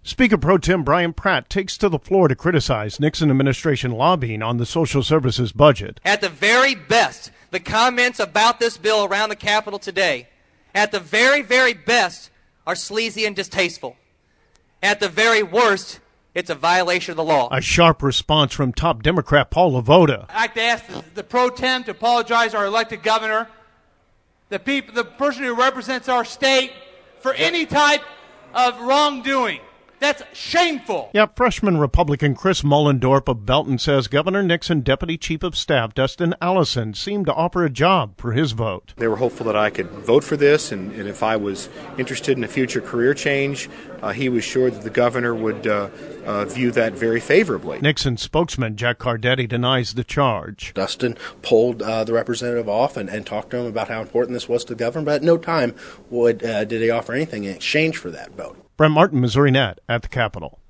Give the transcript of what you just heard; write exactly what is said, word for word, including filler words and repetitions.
Speaker Pro Tem Brian Pratt takes to the floor to criticize Nixon administration lobbying on the social services budget. At the very best, the comments about this bill around the Capitol today, at the very, very best, are sleazy and distasteful. At the very worst, it's a violation of the law. A sharp response from top Democrat Paul LaVota. I'd like to ask the, the Pro Tem to apologize to our elected governor, the people, the person who represents our state, for any type of wrongdoing. That's shameful. Yep, freshman Republican Chris Mullendorp of Belton says Governor Nixon Deputy Chief of Staff Dustin Allison seemed to offer a job for his vote. They were hopeful that I could vote for this, and, and if I was interested in a future career change, uh, he was sure that the governor would uh, uh, view that very favorably. Nixon spokesman Jack Cardetti denies the charge. Dustin pulled uh, the representative off and, and talked to him about how important this was to the governor, but at no time would uh, did he offer anything in exchange for that vote. Brent Martin, Missouri Net, at the Capitol.